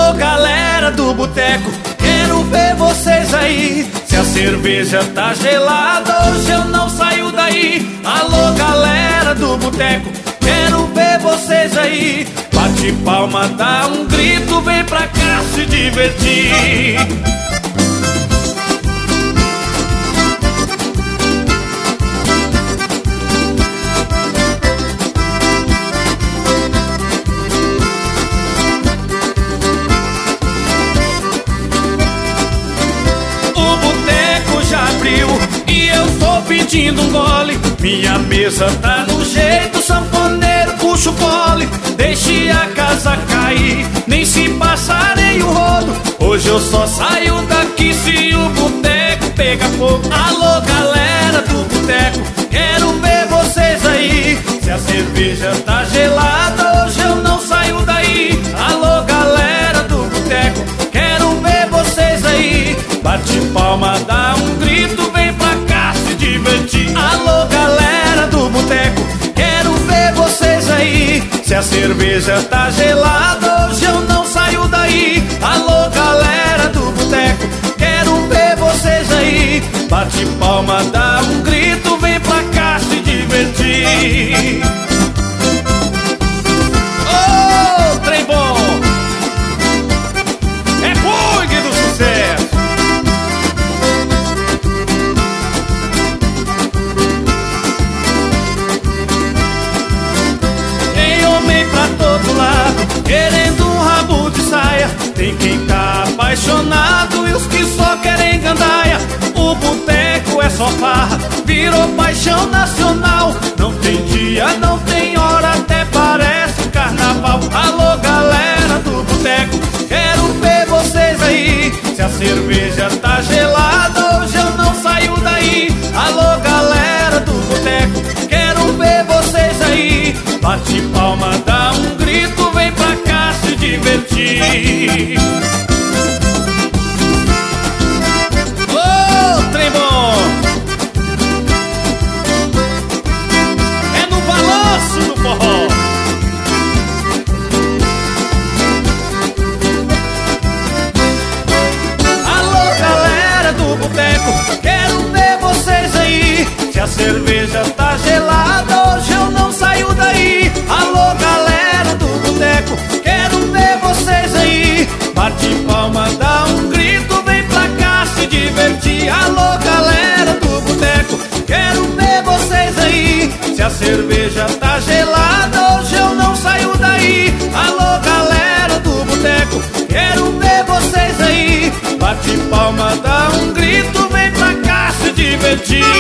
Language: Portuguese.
Alô, galera do boteco, quero ver vocês aí. Se a cerveja tá gelada, hoje eu não saio daí. Alô, galera do boteco, quero ver vocês aí. Bate palma, dá um grito, vem pra cá se divertir. E eu tô pedindo um gole. Minha mesa tá no jeito, sanfoneiro puxa o pole. Deixe a casa cair, nem se passarei o rodo. Hoje eu só saio daqui se o boteco pegar fogo. Alô, galera do boteco, quero ver vocês aí. Se a cerveja tá gelada, hoje eu não saio daí. Alô, galera do boteco, quero ver vocês aí. Bate palma, dá um grito, vem pra cá se divertir. Alô, galera do boteco, quero ver vocês aí. Se a cerveja tá gelada, hoje eu não saio daí. Alô, galera do boteco, quero ver vocês aí. Bate palma, dá um grito, vem pra cá se divertir. Ô, trem bom! É Bug do sucesso! Querendo um rabo de saia, tem quem tá apaixonado e os que só querem gandaia. O boteco é só farra, virou paixão nacional. Não tem dia, não tem hora, até parece carnaval. Alô, galera do boteco, quero ver vocês aí. Se a cerveja tá gelada, hoje eu não saio daí. Alô, galera do boteco, quero ver vocês aí. Bate palma, dá um grito, vem pra cá se divertir. Ô, trem bom! É no balanço do forró. Alô, galera do boteco, quero ver vocês aí. Se a cerveja tá gelada, hoje eu não saio daí. Alô, galera do boteco, quero ver vocês aí. Bate palma, dá um grito, vem pra cá se divertir. Alô, galera do boteco, quero ver vocês aí. Se a cerveja tá gelada, hoje eu não saio daí. Alô, galera do boteco, quero ver vocês aí. Bate palma, dá um grito, vem pra cá se divertir.